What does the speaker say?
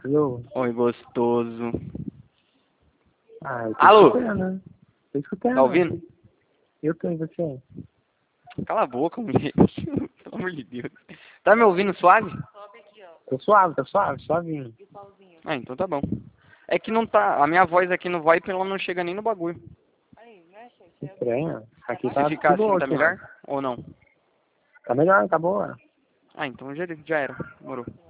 Alô? Oi, gostoso. Ah, eu tô Alô? escutando. Tô escutando. Tá ouvindo? Eu tô, e você? Cala a boca, mulher. Pelo amor de Deus. Tá me ouvindo suave? Tô suave, suavinho. Ah, então tá bom. É que não tá... A minha voz aqui no VoIP, ela não chega nem no bagulho. Estranho. Aqui Se tá ficar tudo assim, tá ótimo. melhor? Ou não? Tá melhor, tá boa. Ah, então já era. Demorou.